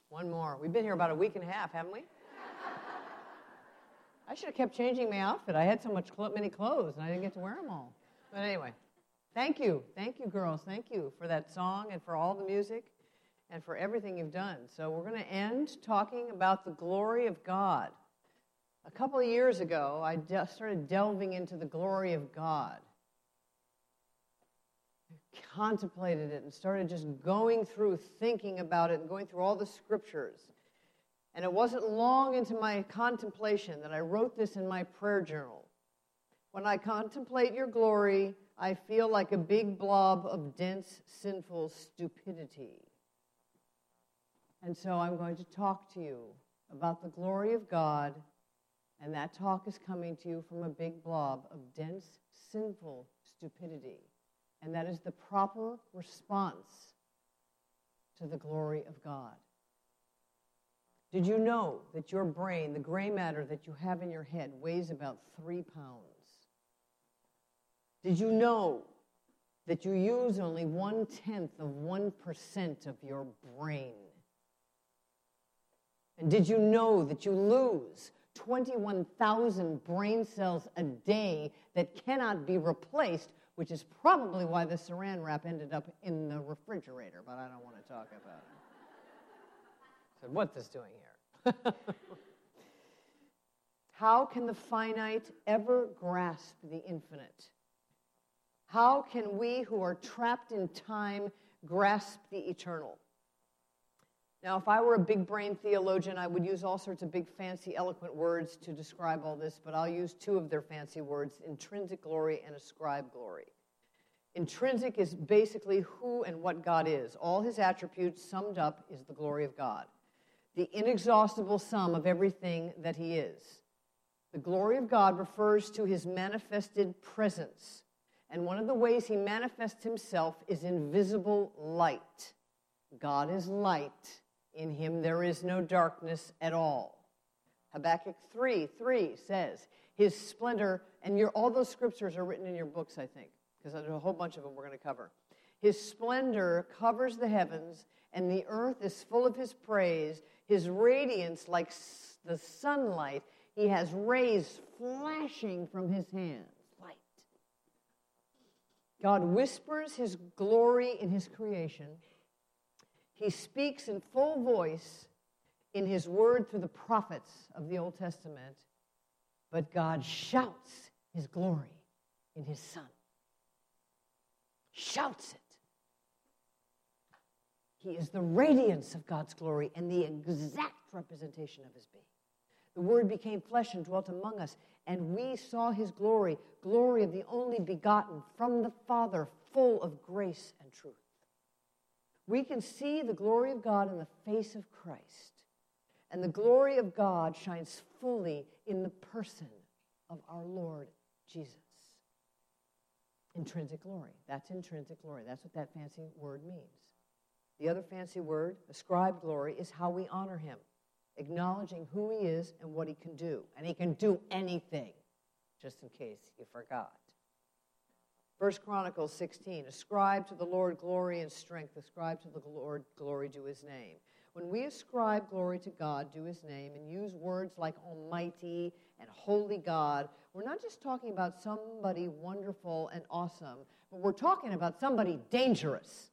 One more. We've been here about a week and a half, haven't we? I should have kept changing my outfit. I had so many clothes, and I didn't get to wear them all. But anyway, thank you. Thank you, girls. Thank you for that song and for all the music and for everything you've done. So we're going to end talking about the glory of God. A couple of years ago, I started delving into the glory of God. I contemplated it and started just going through, thinking about it, and going through all the scriptures. And it wasn't long into my contemplation that I wrote this in my prayer journal. When I contemplate your glory, I feel like a big blob of dense, sinful stupidity. And so I'm going to talk to you about the glory of God, and that talk is coming to you from a big blob of dense, sinful stupidity. And that is the proper response to the glory of God. Did you know that your brain, the gray matter that you have in your head, weighs about 3 pounds? Did you know that you use only 0.1% of your brain? And did you know that you lose 21,000 brain cells a day that cannot be replaced, which is probably why the saran wrap ended up in the refrigerator, but I don't want to talk about it. So what's this doing here? How can the finite ever grasp the infinite? How can we who are trapped in time grasp the eternal? Now, if I were a big brain theologian, I would use all sorts of big, fancy, eloquent words to describe all this, but I'll use 2 of their fancy words, intrinsic glory and ascribed glory. Intrinsic is basically who and what God is. All his attributes summed up is the glory of God, the inexhaustible sum of everything that he is. The glory of God refers to his manifested presence, and one of the ways he manifests himself is in visible light. God is light. In him there is no darkness at all. Habakkuk 3:3 says, his splendor, and all those scriptures are written in your books, I think, because there's a whole bunch of them we're going to cover. His splendor covers the heavens, and the earth is full of his praise. His radiance like the sunlight. He has rays flashing from his hands. Light. God whispers his glory in his creation. He speaks in full voice in his word through the prophets of the Old Testament, but God shouts his glory in his Son. Shouts it. He is the radiance of God's glory and the exact representation of his being. The Word became flesh and dwelt among us, and we saw his glory, glory of the only begotten from the Father, full of grace and truth. We can see the glory of God in the face of Christ, and the glory of God shines fully in the person of our Lord Jesus. Intrinsic glory. That's intrinsic glory. That's what that fancy word means. The other fancy word, ascribed glory, is how we honor him, acknowledging who he is and what he can do. And he can do anything, just in case you forgot. 1 Chronicles 16, ascribe to the Lord glory and strength. Ascribe to the Lord glory, do his name. When we ascribe glory to God, do his name, and use words like almighty and holy God, we're not just talking about somebody wonderful and awesome, but we're talking about somebody dangerous.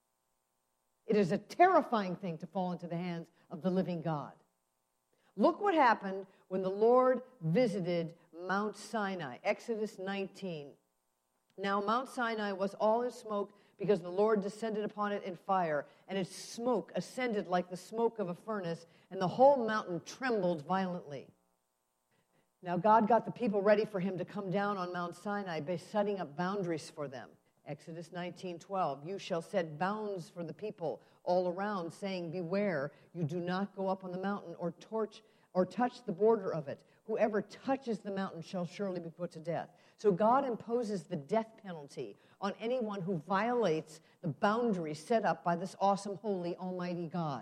It is a terrifying thing to fall into the hands of the living God. Look what happened when the Lord visited Mount Sinai, Exodus 19. Now, Mount Sinai was all in smoke because the Lord descended upon it in fire, and its smoke ascended like the smoke of a furnace, and the whole mountain trembled violently. Now, God got the people ready for him to come down on Mount Sinai by setting up boundaries for them. Exodus 19:12, you shall set bounds for the people all around, saying, beware, you do not go up on the mountain or touch the border of it. Whoever touches the mountain shall surely be put to death. So God imposes the death penalty on anyone who violates the boundaries set up by this awesome, holy, almighty God.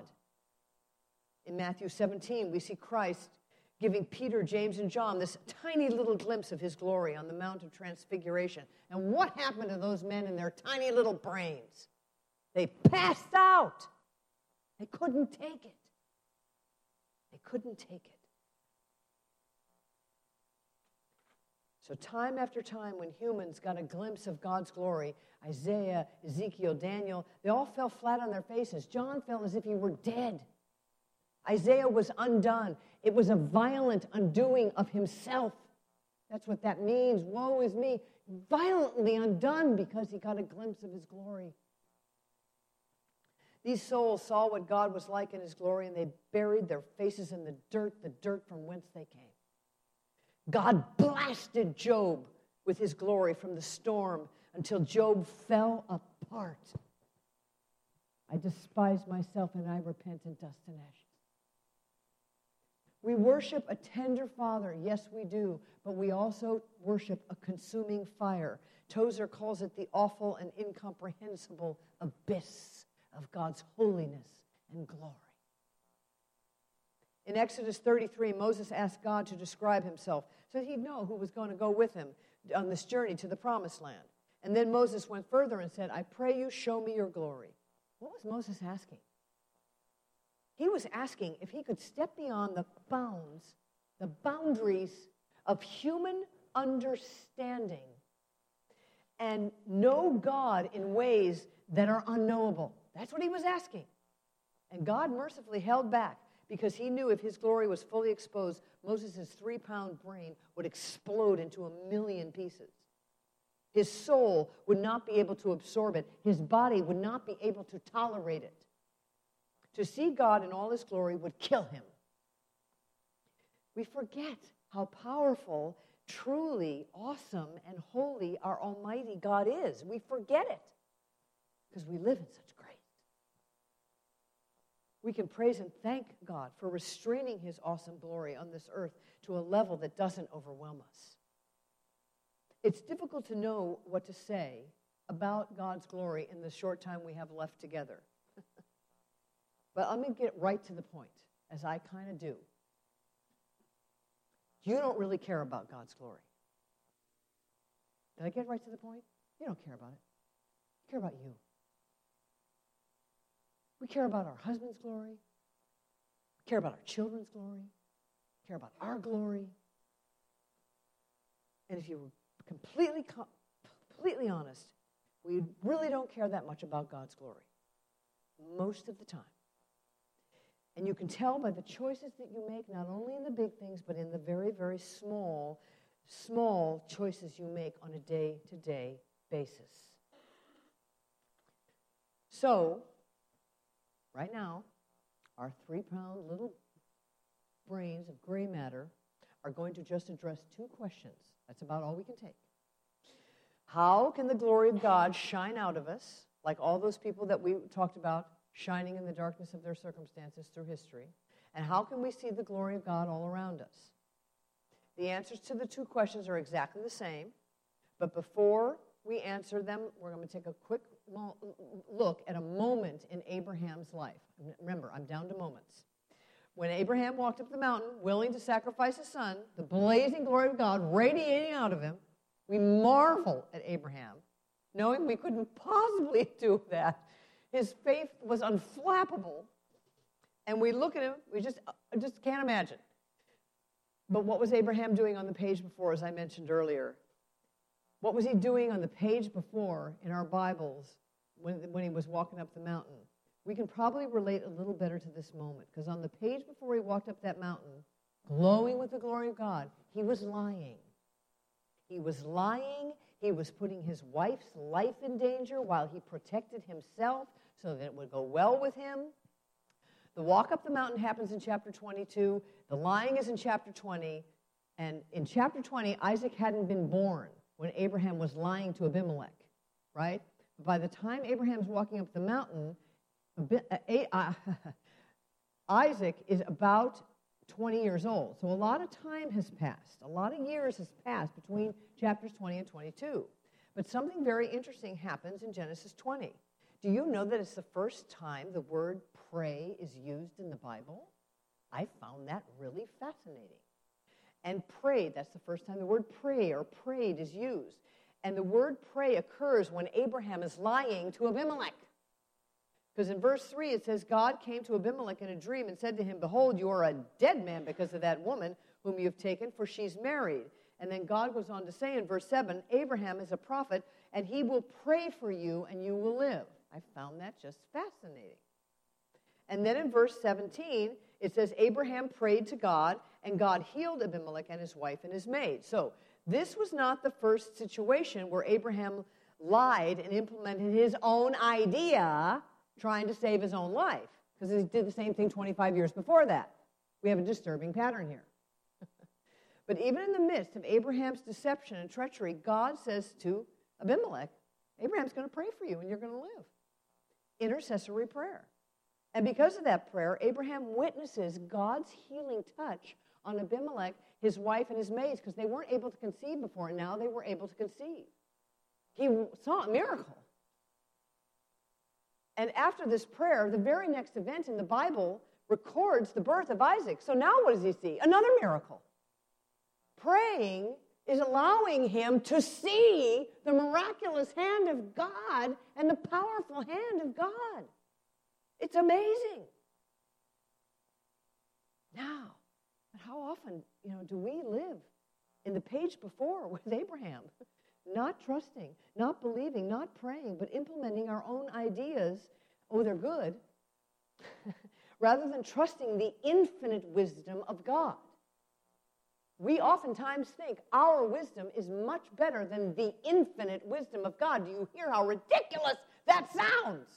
In Matthew 17, we see Christ giving Peter, James, and John this tiny little glimpse of his glory on the Mount of Transfiguration. And what happened to those men and their tiny little brains? They passed out. They couldn't take it. They couldn't take it. So time after time, when humans got a glimpse of God's glory, Isaiah, Ezekiel, Daniel, they all fell flat on their faces. John felt as if he were dead. Isaiah was undone. It was a violent undoing of himself. That's what that means. Woe is me. Violently undone because he got a glimpse of his glory. These souls saw what God was like in his glory, and they buried their faces in the dirt from whence they came. God blasted Job with his glory from the storm until Job fell apart. I despise myself and I repent in dust and ashes. We worship a tender Father, yes we do, but we also worship a consuming fire. Tozer calls it the awful and incomprehensible abyss of God's holiness and glory. In Exodus 33, Moses asked God to describe himself so that he'd know who was going to go with him on this journey to the Promised Land. And then Moses went further and said, I pray you show me your glory. What was Moses asking? He was asking if he could step beyond the bounds, the boundaries of human understanding and know God in ways that are unknowable. That's what he was asking. And God mercifully held back because he knew if his glory was fully exposed, Moses' 3-pound brain would explode into 1,000,000 pieces. His soul would not be able to absorb it. His body would not be able to tolerate it. To see God in all his glory would kill him. We forget how powerful, truly awesome, and holy our Almighty God is. We forget it because we live in such grace. We can praise and thank God for restraining his awesome glory on this earth to a level that doesn't overwhelm us. It's difficult to know what to say about God's glory in the short time we have left together. But let me get right to the point, as I kind of do. You don't really care about God's glory. Did I get right to the point? You don't care about it. You care about you. We care about our husband's glory. We care about our children's glory. We care about our glory. And if you were completely honest, we really don't care that much about God's glory most of the time. And you can tell by the choices that you make, not only in the big things, but in the very, very small choices you make on a day-to-day basis. So, right now, our 3-pound little brains of gray matter are going to just address 2 questions. That's about all we can take. How can the glory of God shine out of us, like all those people that we talked about shining in the darkness of their circumstances through history? And how can we see the glory of God all around us? The answers to the 2 questions are exactly the same, but before we answer them, we're going to take a quick look at a moment in Abraham's life. Remember, I'm down to moments. When Abraham walked up the mountain, willing to sacrifice his son, the blazing glory of God radiating out of him, we marvel at Abraham, knowing we couldn't possibly do that. His faith was unflappable, and we look at him, we just can't imagine. But what was Abraham doing on the page before, as I mentioned earlier? What was he doing on the page before in our Bibles when he was walking up the mountain? We can probably relate a little better to this moment, because on the page before he walked up that mountain, glowing with the glory of God, he was lying. He was lying. He was putting his wife's life in danger while he protected himself so that it would go well with him. The walk up the mountain happens in chapter 22. The lying is in chapter 20. And in chapter 20, Isaac hadn't been born when Abraham was lying to Abimelech, right? By the time Abraham's walking up the mountain, Isaac is about 20 years old. So a lot of time has passed. A lot of years has passed between chapters 20 and 22. But something very interesting happens in Genesis 20. Do you know that it's the first time the word pray is used in the Bible? I found that really fascinating. And pray, that's the first time the word pray or prayed is used. And the word pray occurs when Abraham is lying to Abimelech. Because in verse 3 it says, God came to Abimelech in a dream and said to him, behold, you are a dead man because of that woman whom you have taken, for she's married. And then God goes on to say in verse 7, Abraham is a prophet, and he will pray for you, and you will live. I found that just fascinating. And then in verse 17, it says, Abraham prayed to God, and God healed Abimelech and his wife and his maid. So this was not the first situation where Abraham lied and implemented his own idea trying to save his own life, because he did the same thing 25 years before that. We have a disturbing pattern here. But even in the midst of Abraham's deception and treachery, God says to Abimelech, Abraham's going to pray for you and you're going to live. Intercessory prayer. And because of that prayer, Abraham witnesses God's healing touch on Abimelech, his wife, and his maids, because they weren't able to conceive before, and now they were able to conceive. He saw a miracle. And after this prayer, the very next event in the Bible records the birth of Isaac. So now what does he see? Another miracle. Praying is allowing him to see the miraculous hand of God and the powerful hand of God. It's amazing. Now, but how often, do we live in the page before with Abraham? Not trusting, not believing, not praying, but implementing our own ideas, they're good, rather than trusting the infinite wisdom of God. We oftentimes think our wisdom is much better than the infinite wisdom of God. Do you hear how ridiculous that sounds?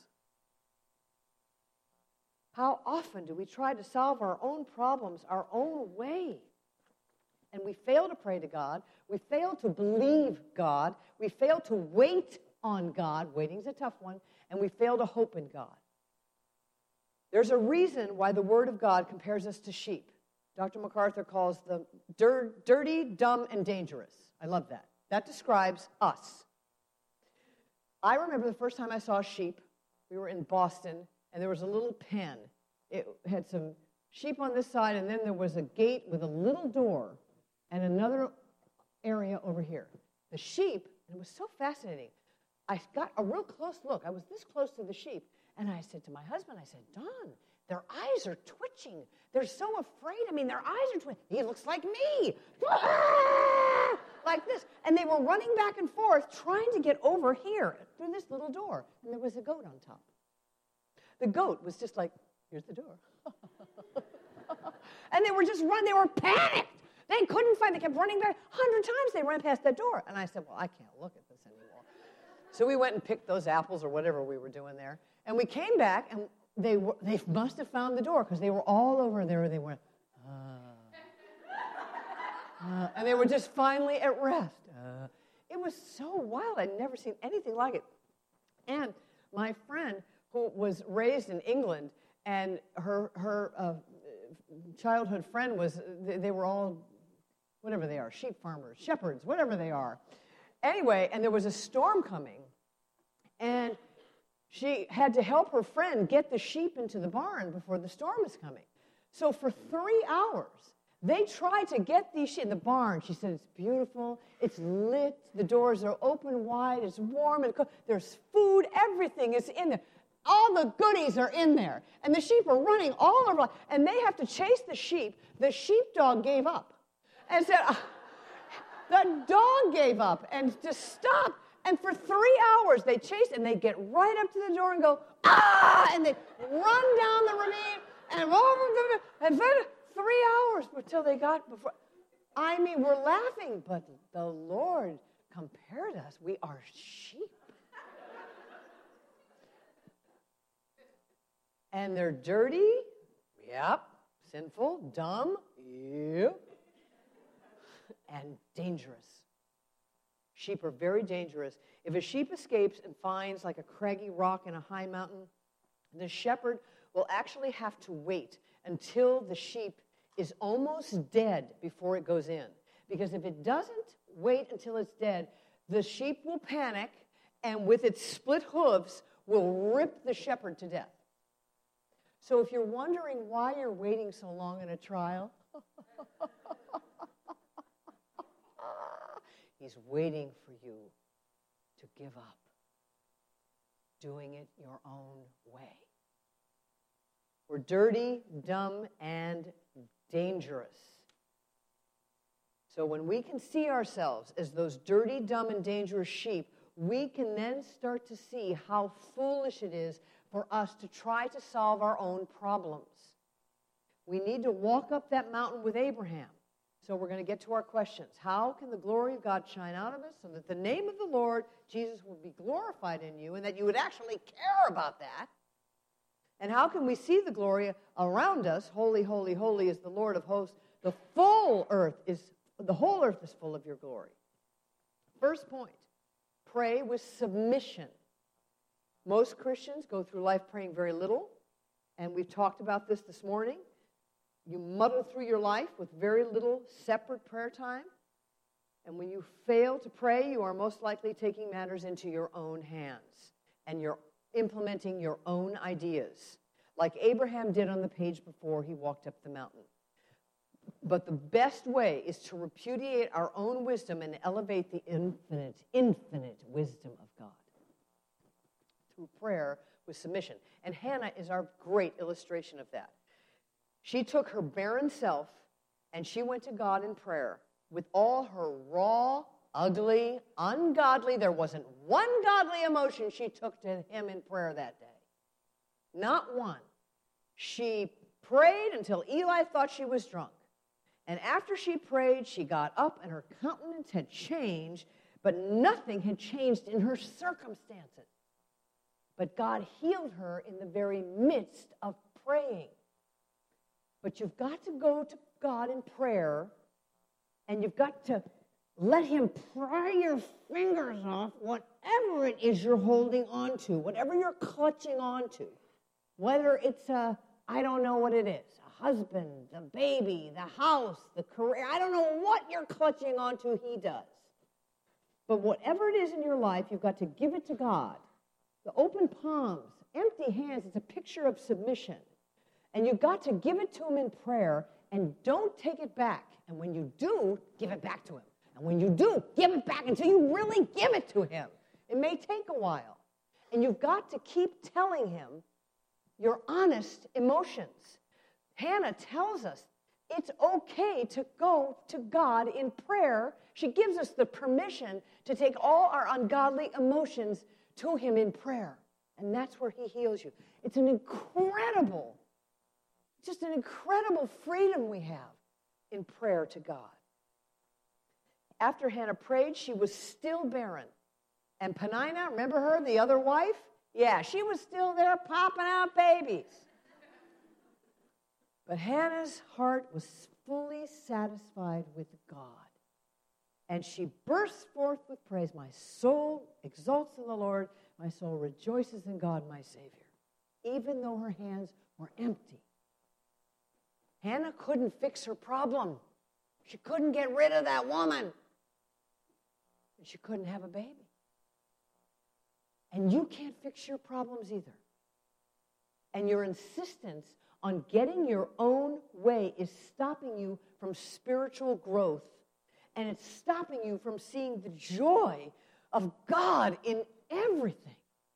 How often do we try to solve our own problems our own way? And we fail to pray to God. We fail to believe God. We fail to wait on God. Waiting's a tough one. And we fail to hope in God. There's a reason why the Word of God compares us to sheep. Dr. MacArthur calls them dirty, dumb, and dangerous. I love that. That describes us. I remember the first time I saw sheep. We were in Boston, and there was a little pen. It had some sheep on this side, and then there was a gate with a little door and another area over here. The sheep, and it was so fascinating. I got a real close look. I was this close to the sheep, and I said to my husband, I said, Don, their eyes are twitching. They're so afraid. Their eyes are twitching. He looks like me. Like this. And they were running back and forth trying to get over here through this little door. And there was a goat on top. The goat was just like, here's the door. And they were just running. They were panicked. They couldn't find. They kept running back. 100 times they ran past that door. And I said, well, I can't look at this anymore. So we went and picked those apples or whatever we were doing there. And we came back, and they must have found the door, because they were all over there. They went, and they were just finally at rest. It was so wild. I'd never seen anything like it. And my friend, who was raised in England, and her childhood friend they were all, whatever they are, sheep farmers, shepherds, whatever they are. Anyway, and there was a storm coming, and she had to help her friend get the sheep into the barn before the storm was coming. So for 3 hours, they tried to get these sheep in the barn. She said, it's beautiful, it's lit, the doors are open wide, it's warm, and there's food, everything is in there. All the goodies are in there. And the sheep are running all over, and they have to chase the sheep. The sheepdog gave up and said, the dog gave up and just stopped. And for 3 hours, they chase, and they get right up to the door and go, and they run down the ravine, and then 3 hours until they got before. We're laughing, but the Lord compared us. We are sheep. And they're dirty, yep, sinful, dumb, yep, and dangerous. Sheep are very dangerous. If a sheep escapes and finds like a craggy rock in a high mountain, the shepherd will actually have to wait until the sheep is almost dead before it goes in. Because if it doesn't wait until it's dead, the sheep will panic, and with its split hooves will rip the shepherd to death. So if you're wondering why you're waiting so long in a trial, He's waiting for you to give up doing it your own way. We're dirty, dumb, and dangerous. So when we can see ourselves as those dirty, dumb, and dangerous sheep, we can then start to see how foolish it is for us to try to solve our own problems. We need to walk up that mountain with Abraham. So we're going to get to our questions. How can the glory of God shine out of us so that the name of the Lord, Jesus, will be glorified in you and that you would actually care about that? And how can we see the glory around us? Holy, holy, holy is the Lord of hosts. The whole earth is full of your glory. First point, pray with submission. Most Christians go through life praying very little, and we've talked about this morning. You muddle through your life with very little separate prayer time, and when you fail to pray, you are most likely taking matters into your own hands, and you're implementing your own ideas, like Abraham did on the page before he walked up the mountain. But the best way is to repudiate our own wisdom and elevate the infinite wisdom of God through prayer with submission. And Hannah is our great illustration of that. She took her barren self and she went to God in prayer with all her raw, ugly, ungodly, there wasn't one godly emotion she took to him in prayer that day. Not one. She prayed until Eli thought she was drunk. And after she prayed, she got up and her countenance had changed, but nothing had changed in her circumstances. But God healed her in the very midst of praying. But you've got to go to God in prayer, and you've got to let him pry your fingers off whatever it is you're holding on to, whatever you're clutching on to. Whether it's I don't know what it is, a husband, the baby, the house, the career. I don't know what you're clutching onto, he does. But whatever it is in your life, you've got to give it to God. The open palms, empty hands, it's a picture of submission. And you've got to give it to him in prayer, and don't take it back. And when you do, give it back to him. And when you do, give it back until you really give it to him. It may take a while. And you've got to keep telling him your honest emotions. Hannah tells us it's okay to go to God in prayer. She gives us the permission to take all our ungodly emotions to him in prayer. And that's where he heals you. It's just an incredible freedom we have in prayer to God. After Hannah prayed, she was still barren. And Peninnah, remember her, the other wife? Yeah, she was still there popping out babies. But Hannah's heart was fully satisfied with God. And she burst forth with praise. My soul exalts in the Lord. My soul rejoices in God, my Savior. Even though her hands were empty. Hannah couldn't fix her problem. She couldn't get rid of that woman. And she couldn't have a baby. And you can't fix your problems either. And your insistence on getting your own way is stopping you from spiritual growth. And it's stopping you from seeing the joy of God in everything.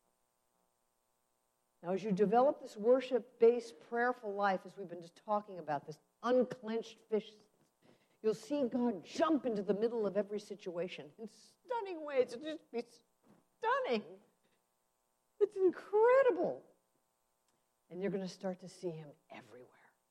Now, as you develop this worship-based, prayerful life, as we've been just talking about, this unclenched fist, you'll see God jump into the middle of every situation in stunning ways. It'll just be stunning. It's incredible. And you're going to start to see him everywhere.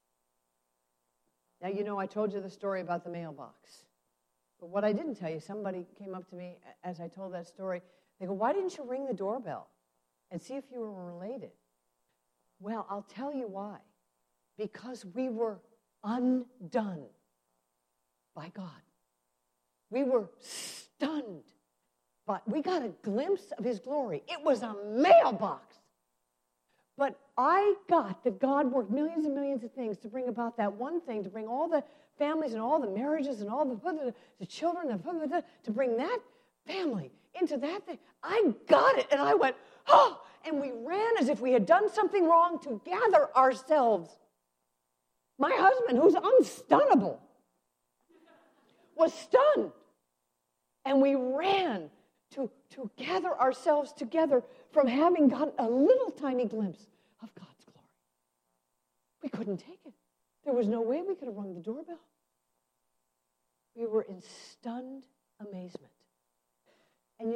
Now, you know, I told you the story about the mailbox. But what I didn't tell you, somebody came up to me as I told that story. They go, why didn't you ring the doorbell and see if you were related? Well, I'll tell you why. Because we were undone by God. We were stunned. But we got a glimpse of his glory. It was a mailbox. But I got that God worked millions and millions of things to bring about that one thing, to bring all the families and all the marriages and all the children, to bring that family into that thing. I got it. And I went, oh, and we ran as if we had done something wrong to gather ourselves. My husband, who's unstunnable, was stunned. And we ran to gather ourselves together from having gotten a little tiny glimpse of God's glory. We couldn't take it. There was no way we could have rung the doorbell. We were in stunned amazement. And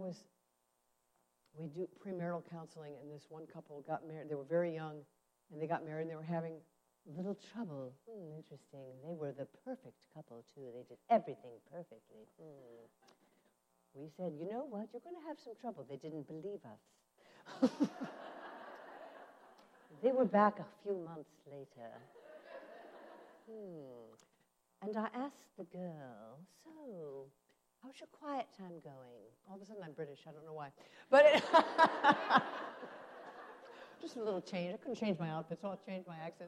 we do premarital counseling, and this one couple got married. They were very young, and they got married, and they were having little trouble. Interesting. They were the perfect couple, too. They did everything perfectly. We said, you know what? You're going to have some trouble. They didn't believe us. They were back a few months later. And I asked the girl, so, how's your quiet time going? All of a sudden I'm British, I don't know why. But just a little change. I couldn't change my outfit, so I'll change my accent.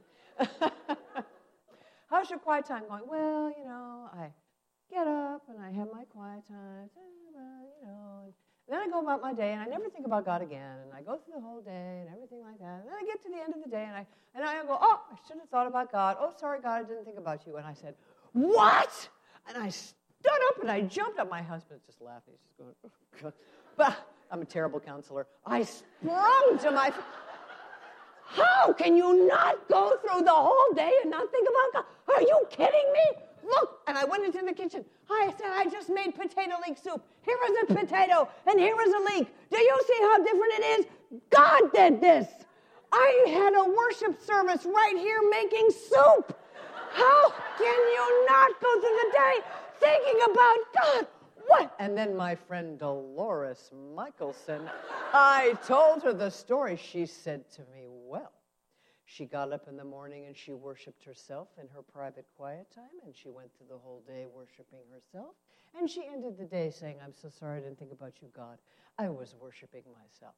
How's your quiet time going? Well, I get up and I have my quiet time, and then I go about my day and I never think about God again, and I go through the whole day and everything like that, and then I get to the end of the day and I go, oh, I should have thought about God. Oh, sorry, God, I didn't think about you. And I said, what? And I stood up and I jumped up. My husband's just laughing. He's just going, oh, God. But I'm a terrible counselor. I sprung to my feet. How can you not go through the whole day and not think about God? Are you kidding me? Look. And I went into the kitchen. I said, I just made potato leek soup. Here is a potato, and here is a leek. Do you see how different it is? God did this. I had a worship service right here making soup. How can you not go through the day thinking about God? What? And then my friend Dolores Michelson, I told her the story. She said to me, well, she got up in the morning and she worshiped herself in her private quiet time, and she went through the whole day worshiping herself, and she ended the day saying, I'm so sorry I didn't think about you, God. I was worshiping myself.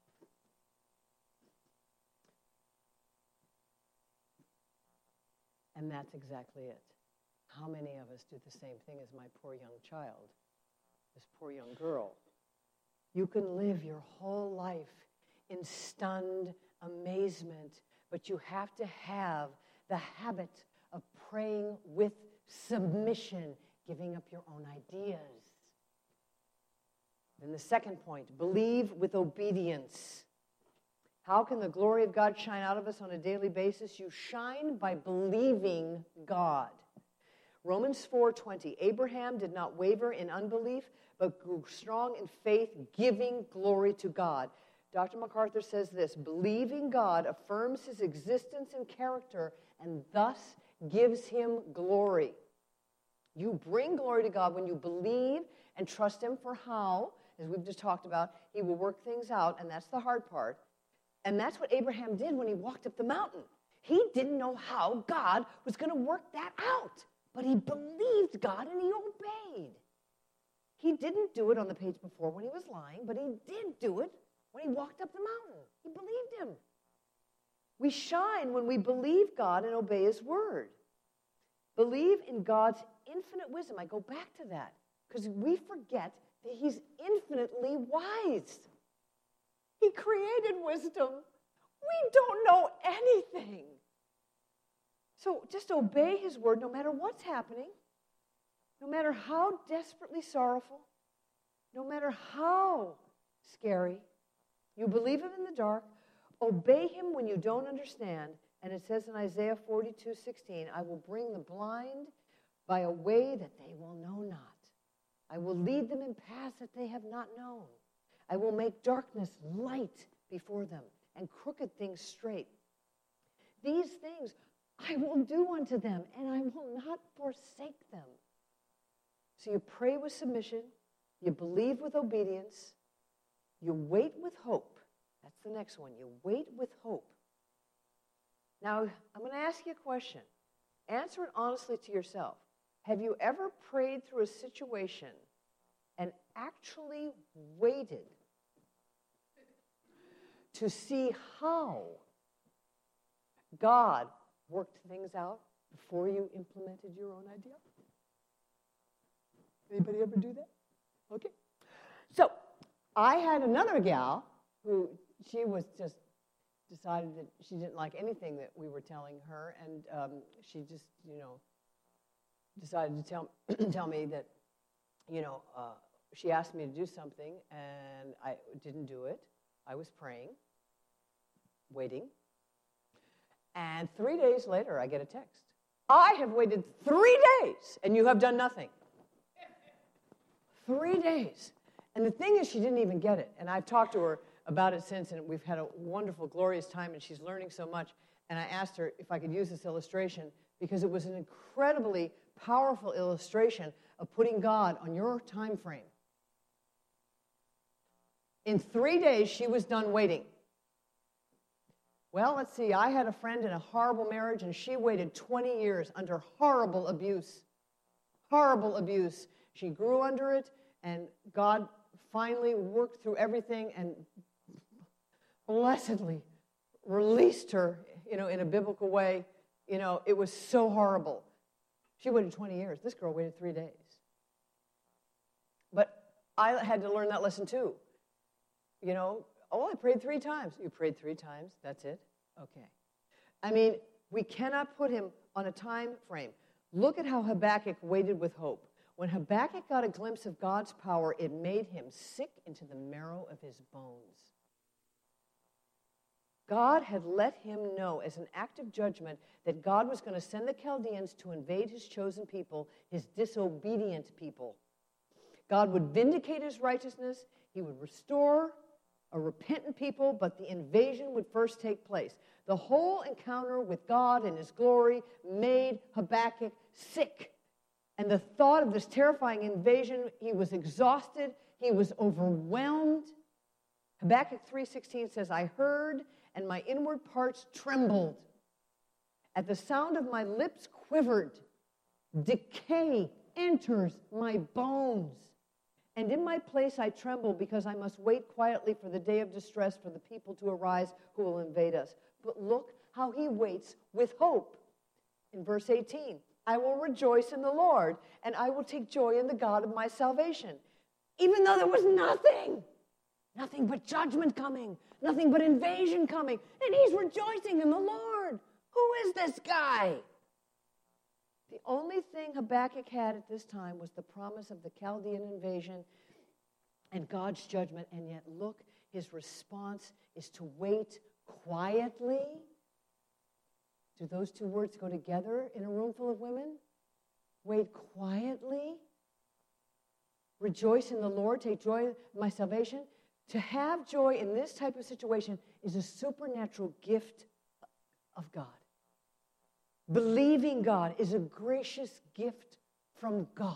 And that's exactly it. How many of us do the same thing as my poor young child, this poor young girl? You can live your whole life in stunned amazement, but you have to have the habit of praying with submission, giving up your own ideas. Then the second point, believe with obedience. How can the glory of God shine out of us on a daily basis? You shine by believing God. Romans 4:20, Abraham did not waver in unbelief, but grew strong in faith, giving glory to God. Dr. MacArthur says this, believing God affirms his existence and character and thus gives him glory. You bring glory to God when you believe and trust him for how, as we've just talked about, he will work things out, and that's the hard part. And that's what Abraham did when he walked up the mountain. He didn't know how God was going to work that out, but he believed God and he obeyed. He didn't do it on the page before when he was lying, but he did do it when he walked up the mountain. He believed him. We shine when we believe God and obey his word. Believe in God's infinite wisdom. I go back to that because we forget that he's infinitely wise. He created wisdom. We don't know anything. So just obey his word no matter what's happening, no matter how desperately sorrowful, no matter how scary. You believe him in the dark. Obey him when you don't understand. And it says in Isaiah 42:16, I will bring the blind by a way that they will know not. I will lead them in paths that they have not known. I will make darkness light before them and crooked things straight. These things I will do unto them, and I will not forsake them. So you pray with submission, you believe with obedience, you wait with hope. That's the next one. You wait with hope. Now, I'm going to ask you a question. Answer it honestly to yourself. Have you ever prayed through a situation and actually waited to see how God worked things out before you implemented your own idea? Anybody ever do that? Okay. So I had another gal who she was just decided that she didn't like anything that we were telling her, and she just, decided to tell me that, she asked me to do something, and I didn't do it. I was praying, waiting, And 3 days later, I get a text. I have waited 3 days, and you have done nothing. 3 days. And the thing is, she didn't even get it. And I've talked to her about it since, and we've had a wonderful, glorious time, and she's learning so much. And I asked her if I could use this illustration because it was an incredibly powerful illustration of putting God on your time frame. In 3 days, she was done waiting. Well, let's see. I had a friend in a horrible marriage, and she waited 20 years under horrible abuse. Horrible abuse. She grew under it, and God finally worked through everything and blessedly released her, in a biblical way. It was so horrible. She waited 20 years. This girl waited 3 days. But I had to learn that lesson too. I prayed 3 times. You prayed 3 times? That's it? Okay. We cannot put him on a time frame. Look at how Habakkuk waited with hope. When Habakkuk got a glimpse of God's power, it made him sick into the marrow of his bones. God had let him know as an act of judgment that God was going to send the Chaldeans to invade his chosen people, his disobedient people. God would vindicate his righteousness. He would restore a repentant people, but the invasion would first take place. The whole encounter with God and his glory made Habakkuk sick. And the thought of this terrifying invasion, he was exhausted. He was overwhelmed. Habakkuk 3:16 says, I heard, and my inward parts trembled. At the sound of my lips quivered. Decay enters my bones. And in my place I tremble because I must wait quietly for the day of distress for the people to arise who will invade us. But look how he waits with hope. In verse 18, I will rejoice in the Lord, and I will take joy in the God of my salvation. Even though there was nothing but judgment coming, nothing but invasion coming, and he's rejoicing in the Lord. Who is this guy? The only thing Habakkuk had at this time was the promise of the Chaldean invasion and God's judgment, and yet look, his response is to wait quietly. Do those 2 words go together in a room full of women? Wait quietly. Rejoice in the Lord. Take joy in my salvation. To have joy in this type of situation is a supernatural gift of God. Believing God is a gracious gift from God.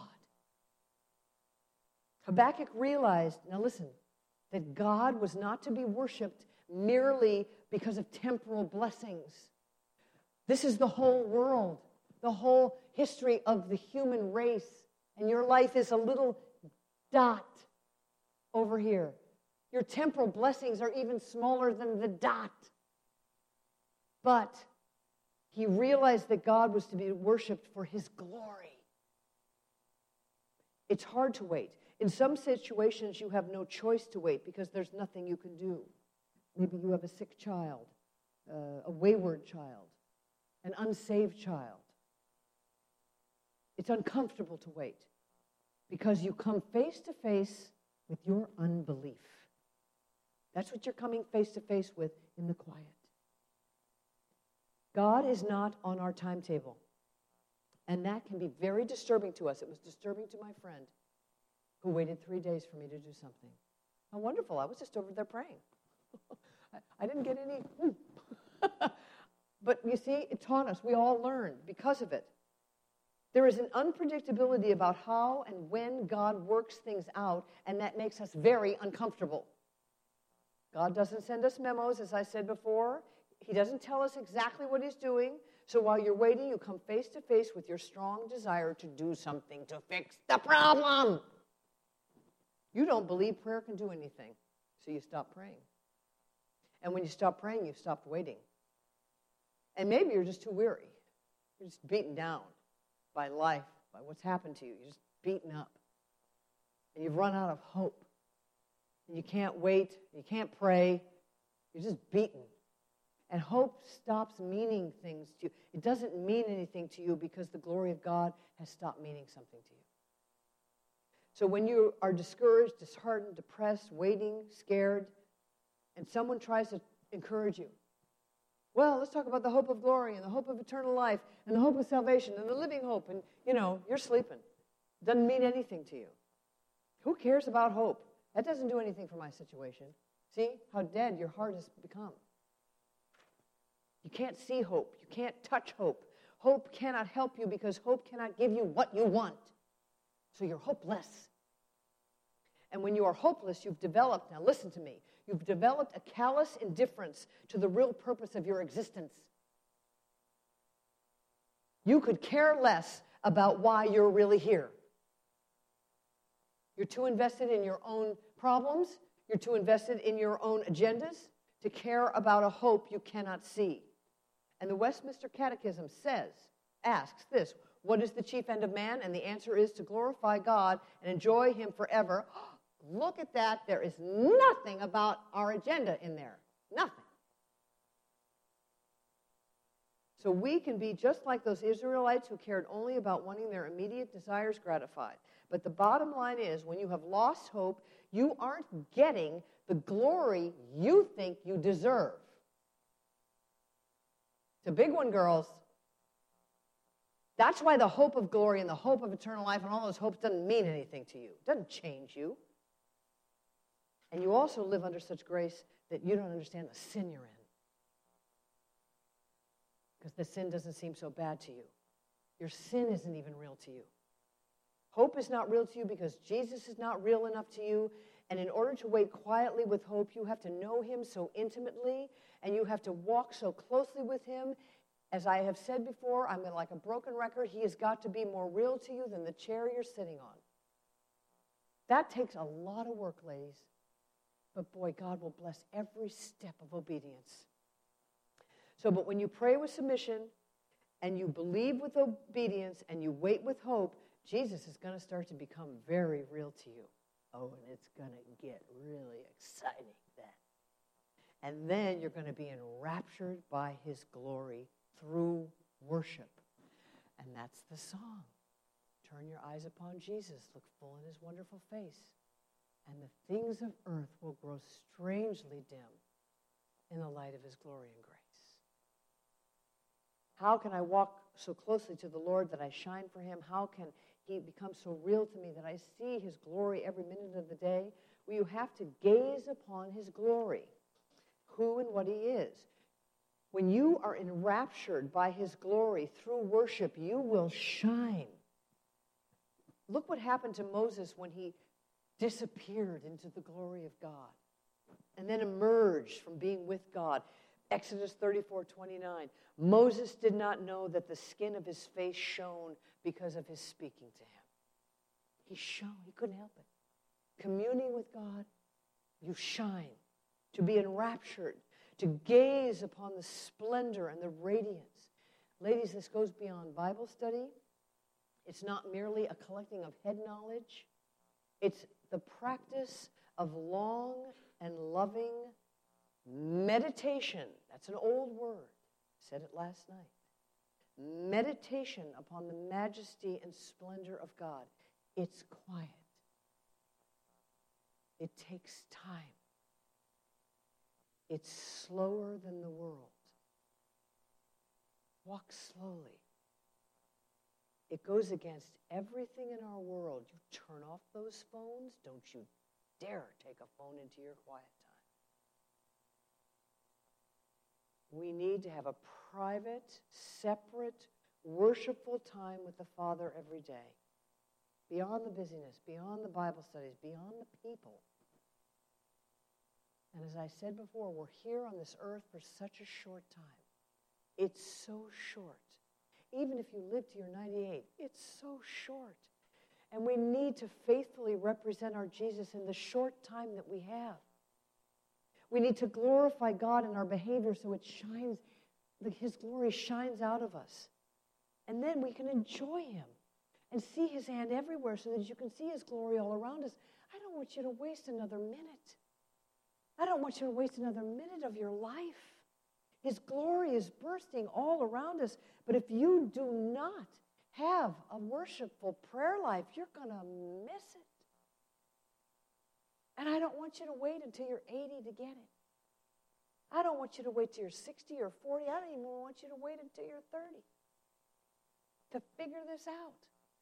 Habakkuk realized, now listen, that God was not to be worshipped merely because of temporal blessings. This is the whole world, the whole history of the human race. And your life is a little dot over here. Your temporal blessings are even smaller than the dot. But he realized that God was to be worshipped for his glory. It's hard to wait. In some situations, you have no choice to wait because there's nothing you can do. Maybe you have a sick child, a wayward child, an unsaved child. It's uncomfortable to wait because you come face to face with your unbelief. That's what you're coming face to face with in the quiet. God is not on our timetable, and that can be very disturbing to us. It was disturbing to my friend who waited 3 days for me to do something. How wonderful. I was just over there praying. I didn't get any. But you see, it taught us. We all learned because of it. There is an unpredictability about how and when God works things out, and that makes us very uncomfortable. God doesn't send us memos, as I said before. He doesn't tell us exactly what he's doing. So while you're waiting, you come face to face with your strong desire to do something to fix the problem. You don't believe prayer can do anything, so you stop praying. And when you stop praying, you've stopped waiting. And maybe you're just too weary. You're just beaten down by life, by what's happened to you. You're just beaten up. And you've run out of hope. And you can't wait. You can't pray. You're just beaten. And hope stops meaning things to you. It doesn't mean anything to you because the glory of God has stopped meaning something to you. So when you are discouraged, disheartened, depressed, waiting, scared, and someone tries to encourage you, Well, let's talk about the hope of glory and the hope of eternal life and the hope of salvation and the living hope. And, you're sleeping. Doesn't mean anything to you. Who cares about hope? That doesn't do anything for my situation. See how dead your heart has become. You can't see hope. You can't touch hope. Hope cannot help you because hope cannot give you what you want. So you're hopeless. And when you are hopeless, you've developed, now listen to me, you've developed a callous indifference to the real purpose of your existence. You could care less about why you're really here. You're too invested in your own problems. You're too invested in your own agendas to care about a hope you cannot see. And the Westminster Catechism asks this, what is the chief end of man? And the answer is to glorify God and enjoy him forever. Look at that. There is nothing about our agenda in there. Nothing. So we can be just like those Israelites who cared only about wanting their immediate desires gratified. But the bottom line is, when you have lost hope, you aren't getting the glory you think you deserve. It's a big one, girls. That's why the hope of glory and the hope of eternal life and all those hopes doesn't mean anything to you. It doesn't change you. And you also live under such grace that you don't understand the sin you're in. Because the sin doesn't seem so bad to you. Your sin isn't even real to you. Hope is not real to you because Jesus is not real enough to you. And in order to wait quietly with hope, you have to know him so intimately, and you have to walk so closely with him. As I have said before, I'm like a broken record. He has got to be more real to you than the chair you're sitting on. That takes a lot of work, ladies. But boy, God will bless every step of obedience. But when you pray with submission, and you believe with obedience, and you wait with hope, Jesus is going to start to become very real to you. Oh, and it's going to get really exciting then. And then you're going to be enraptured by his glory through worship. And that's the song. Turn your eyes upon Jesus. Look full in his wonderful face. And the things of earth will grow strangely dim in the light of his glory and grace. How can I walk so closely to the Lord that I shine for him? How can he become so real to me that I see his glory every minute of the day? Well, you have to gaze upon his glory, who and what he is. When you are enraptured by his glory through worship, you will shine. Look what happened to Moses when he disappeared into the glory of God and then emerged from being with God. Exodus 34:29. Moses did not know that the skin of his face shone because of his speaking to him. He shone. He couldn't help it. Communing with God, you shine. To be enraptured, to gaze upon the splendor and the radiance. Ladies, this goes beyond Bible study. It's not merely a collecting of head knowledge. It's the practice of long and loving meditation. That's an old word. I said it last night. Meditation upon the majesty and splendor of God. It's quiet. It takes time. It's slower than the world. Walk slowly. It goes against everything in our world. You turn off those phones. Don't you dare take a phone into your quiet time. We need to have a private, separate, worshipful time with the Father every day. Beyond the busyness, beyond the Bible studies, beyond the people. And as I said before, we're here on this earth for such a short time. It's so short. Even if you live to your 98, it's so short. And we need to faithfully represent our Jesus in the short time that we have. We need to glorify God in our behavior so it shines, his glory shines out of us. And then we can enjoy him and see his hand everywhere so that you can see his glory all around us. I don't want you to waste another minute. I don't want you to waste another minute of your life. His glory is bursting all around us. But if you do not have a worshipful prayer life, you're going to miss it. And I don't want you to wait until you're 80 to get it. I don't want you to wait till you're 60 or 40. I don't even want you to wait until you're 30 to figure this out.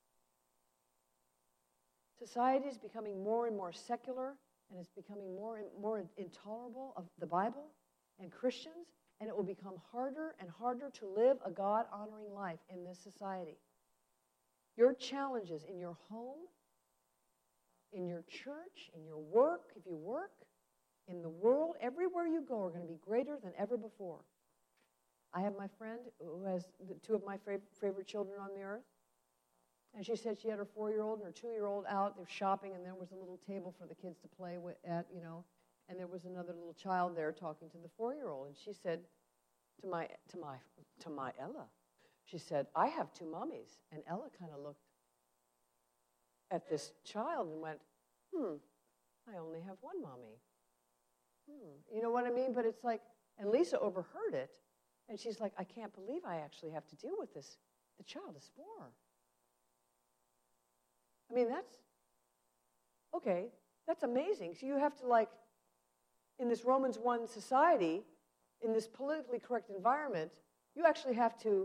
Society is becoming more and more secular, and it's becoming more and more intolerable of the Bible and Christians, and it will become harder and harder to live a God-honoring life in this society. Your challenges in your home, in your church, in your work, if you work, in the world, everywhere you go, are going to be greater than ever before. I have my friend who has two of my favorite children on the earth, and she said she had her 4-year-old and her 2-year-old out. They're shopping, and there was a little table for the kids to play with at, and there was another little child there talking to the 4-year-old, and she said to my Ella, she said, I have 2 mommies. And Ella kind of looked at this child and went, I only have 1 mommy. You know what I mean? But it's like, and Lisa overheard it, and she's like, I can't believe I actually have to deal with this. The child is 4. I mean, that's amazing. So you have to, in this Romans 1 society, in this politically correct environment, you actually have to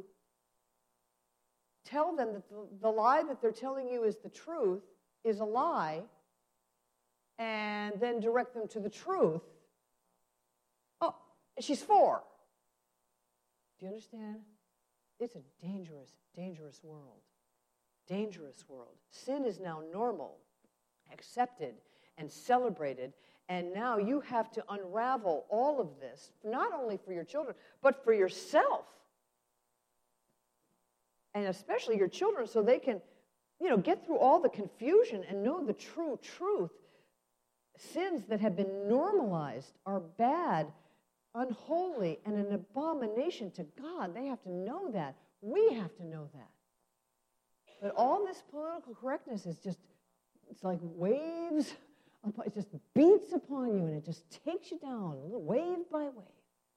tell them that the lie that they're telling you is the truth is a lie, and then direct them to the truth. Oh, she's 4. Do you understand? It's a dangerous, dangerous world. Dangerous world. Sin is now normal, accepted, and celebrated, and now you have to unravel all of this, not only for your children, but for yourself. And especially your children, so they can, get through all the confusion and know the true truth. Sins that have been normalized are bad, unholy, and an abomination to God. They have to know that. We have to know that. But all this political correctness is just, it's like waves. It just beats upon you, and it just takes you down, wave by wave.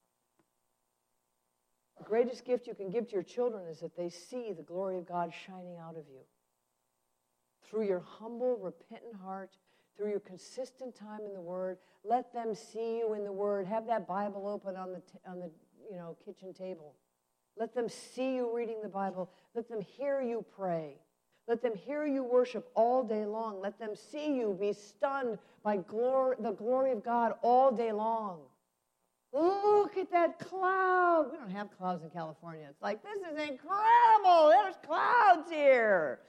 The greatest gift you can give to your children is that they see the glory of God shining out of you. Through your humble, repentant heart, through your consistent time in the Word, let them see you in the Word. Have that Bible open on the kitchen table. Let them see you reading the Bible. Let them hear you pray. Let them hear you worship all day long. Let them see you be stunned by the glory of God all day long. Look at that cloud. We don't have clouds in California. It's like, this is incredible. There's clouds here.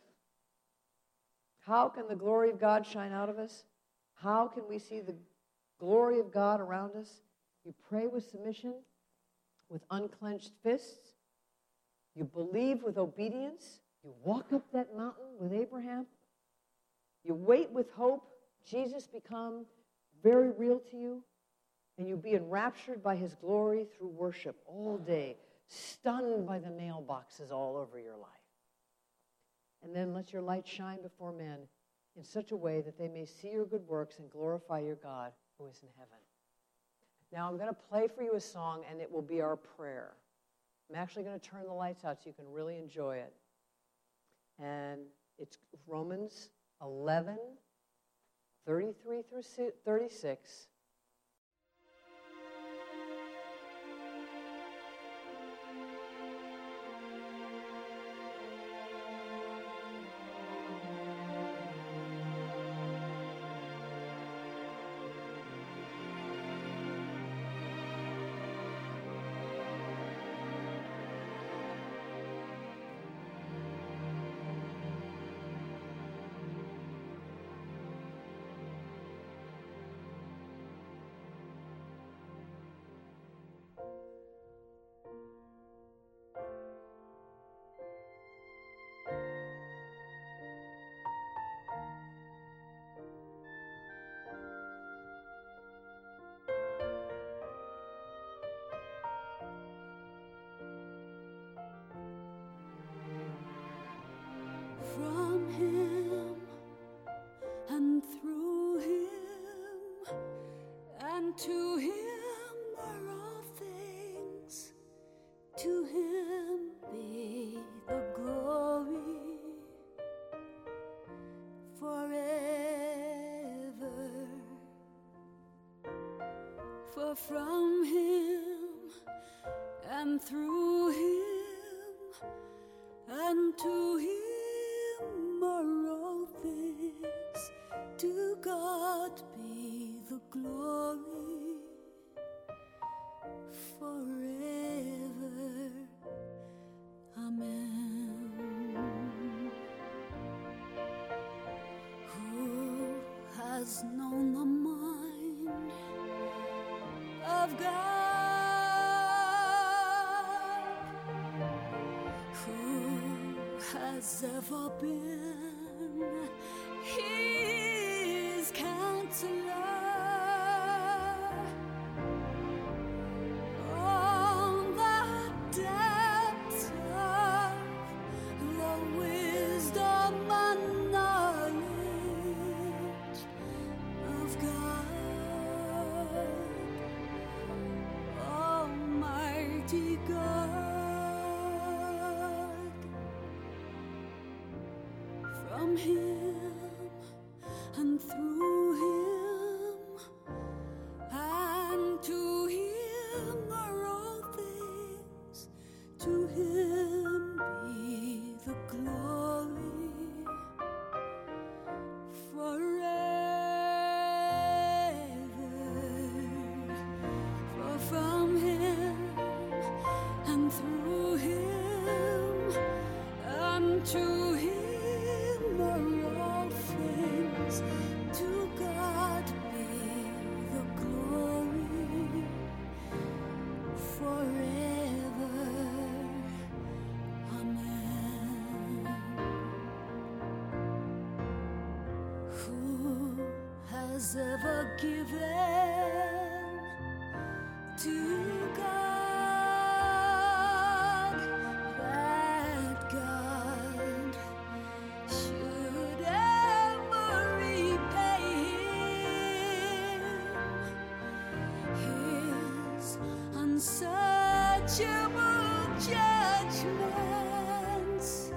How can the glory of God shine out of us? How can we see the glory of God around us? You pray with submission, with unclenched fists. You believe with obedience. You walk up that mountain with Abraham. You wait with hope. Jesus become very real to you. And you be enraptured by his glory through worship all day, stunned by the mailboxes all over your life. And then let your light shine before men in such a way that they may see your good works and glorify your God who is in heaven. Now I'm going to play for you a song, and it will be our prayer. I'm actually going to turn the lights out so you can really enjoy it. And it's Romans 11, 33 through 36. From him and through him and to him are all things. To him be the glory forever. For from him and through him and to him are all things. To God be the glory forever. Amen. Who has known the mind of God? Who has ever been his counselor? On the depths of the wisdom and knowledge of God, Almighty God. From him and through him and to him are all things. To him be the glory forever. For from him and through him and to him are all things. To God be the glory forever. Amen. Who has ever given to God that God should ever repay him his unsearchable judgments?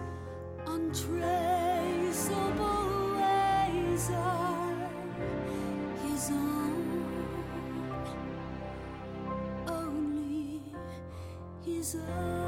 Untraceable ways are his own, only his own.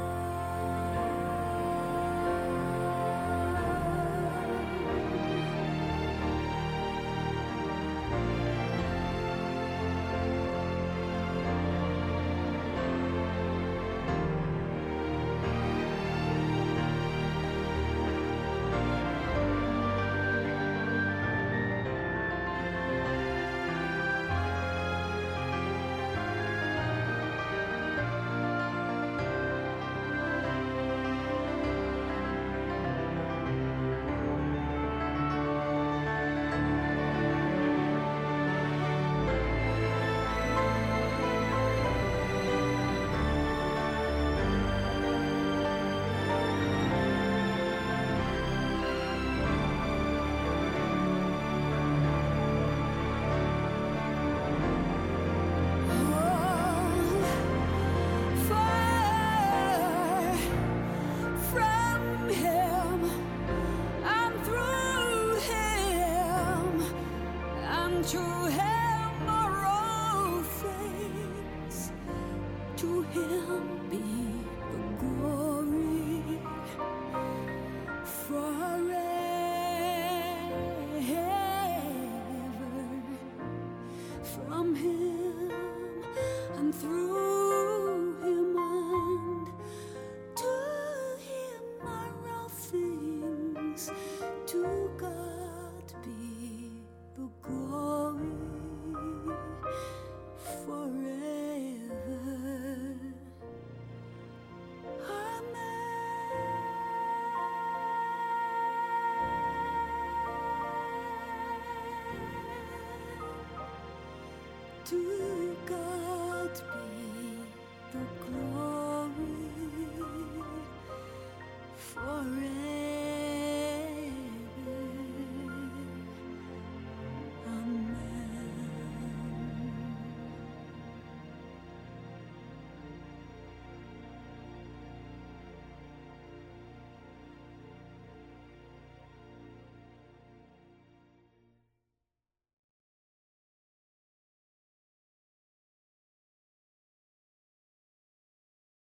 To him are all things. To him be the glory forever. From him and through him and to him are all things. To God be the glory forever. Amen. To God be the glory.